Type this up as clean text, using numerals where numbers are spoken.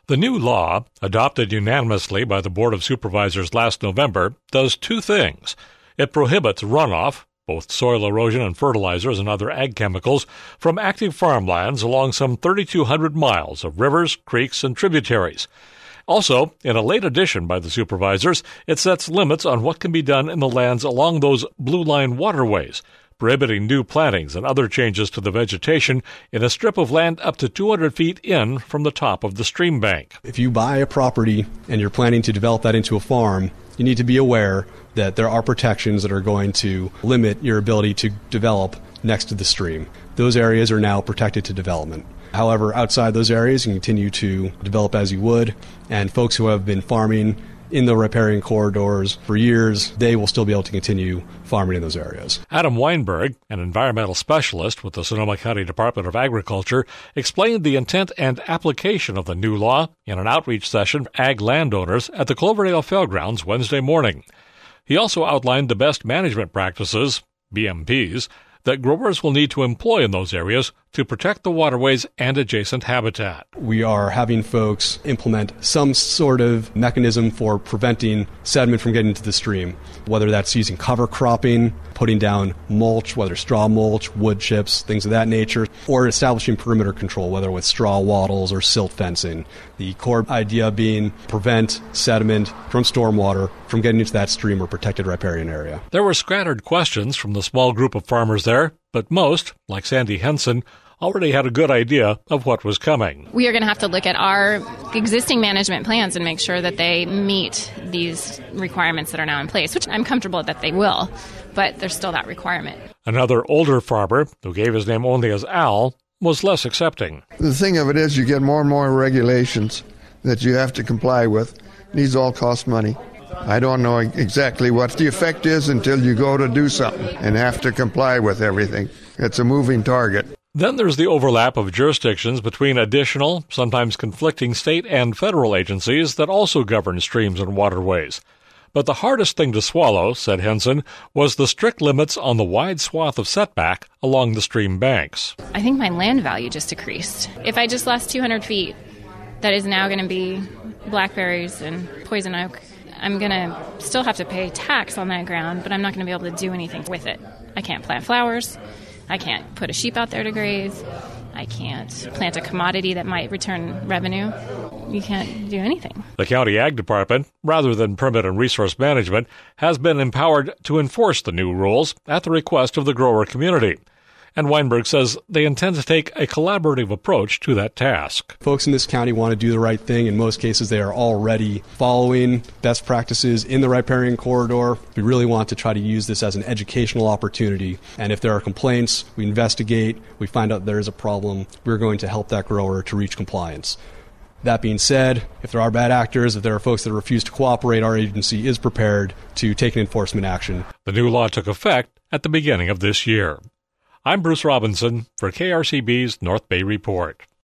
The new law, adopted unanimously by the Board of Supervisors last November, does two things. It prohibits runoff, both soil erosion and fertilizers and other ag chemicals, from active farmlands along some 3,200 miles of rivers, creeks, and tributaries. Also, in a late addition by the supervisors, it sets limits on what can be done in the lands along those blue line waterways, prohibiting new plantings and other changes to the vegetation in a strip of land up to 200 feet in from the top of the stream bank. If you buy a property and you're planning to develop that into a farm, you need to be aware that there are protections that are going to limit your ability to develop next to the stream. Those areas are now protected to development. However, outside those areas, you can continue to develop as you would, and folks who have been farming in the riparian corridors for years, they will still be able to continue farming in those areas. Adam Weinberg, an environmental specialist with the Sonoma County Department of Agriculture, explained the intent and application of the new law in an outreach session for ag landowners at the Cloverdale Fairgrounds Wednesday morning. He also outlined the best management practices, BMPs, that growers will need to employ in those areas to protect the waterways and adjacent habitat. We are having folks implement some sort of mechanism for preventing sediment from getting into the stream, whether that's using cover cropping, putting down mulch, whether straw mulch, wood chips, things of that nature, or establishing perimeter control, whether with straw wattles or silt fencing. The core idea being prevent sediment from stormwater from getting into that stream or protected riparian area. There were scattered questions from the small group of farmers there, but most, like Sandy Henson, already had a good idea of what was coming. We are going to have to look at our existing management plans and make sure that they meet these requirements that are now in place, which I'm comfortable that they will, but there's still that requirement. Another older farmer, who gave his name only as Al, was less accepting. The thing of it is you get more and more regulations that you have to comply with. These all cost money. I don't know exactly what the effect is until you go to do something and have to comply with everything. It's a moving target. Then there's the overlap of jurisdictions between additional, sometimes conflicting state and federal agencies that also govern streams and waterways. But the hardest thing to swallow, said Henson, was the strict limits on the wide swath of setback along the stream banks. I think my land value just decreased. If I just lost 200 feet, that is now going to be blackberries and poison oak. I'm going to still have to pay tax on that ground, but I'm not going to be able to do anything with it. I can't plant flowers. I can't put a sheep out there to graze. I can't plant a commodity that might return revenue. You can't do anything. The County Ag Department, rather than Permit and Resource Management, has been empowered to enforce the new rules at the request of the grower community. And Weinberg says they intend to take a collaborative approach to that task. Folks in this county want to do the right thing. In most cases, they are already following best practices in the riparian corridor. We really want to try to use this as an educational opportunity. And if there are complaints, we investigate, we find out there is a problem, we're going to help that grower to reach compliance. That being said, if there are bad actors, if there are folks that refuse to cooperate, our agency is prepared to take an enforcement action. The new law took effect at the beginning of this year. I'm Bruce Robinson for KRCB's North Bay Report.